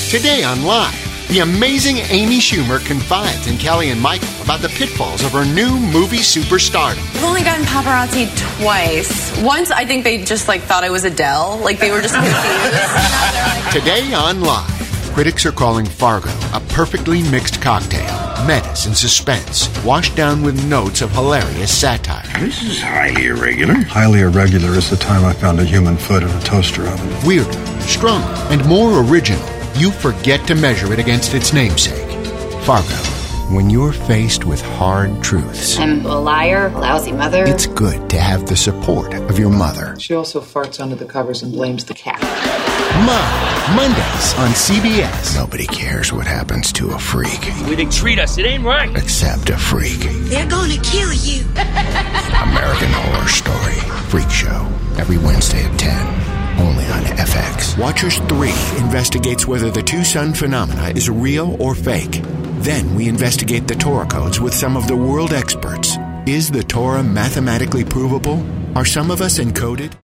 Today on Live, the amazing Amy Schumer confides in Kelly and Michael about the pitfalls of her new movie superstardom. I've only gotten paparazzi twice. Once, I think they just thought I was Adele. They were just confused. Today on Live, critics are calling Fargo a perfectly mixed cocktail. Menace and suspense, washed down with notes of hilarious satire. This is highly irregular. Highly irregular is the time I found a human foot in a toaster oven. Weirder, stronger, and more original. You forget to measure it against its namesake. Fargo. When you're faced with hard truths, I'm a liar, a lousy mother. it's good to have the support of your mother. She also farts under the covers and blames the cat. Mom, Mondays on CBS. Nobody cares what happens to a freak. The way they treat us, it ain't right. Except a freak. They're gonna kill you. American Horror Story. Freak Show. Every Wednesday at 10. Only on FX. Watchers 3 investigates whether the two-sun phenomena is real or fake. Then we investigate the Torah codes with some of the world experts. Is the Torah mathematically provable? Are some of us encoded?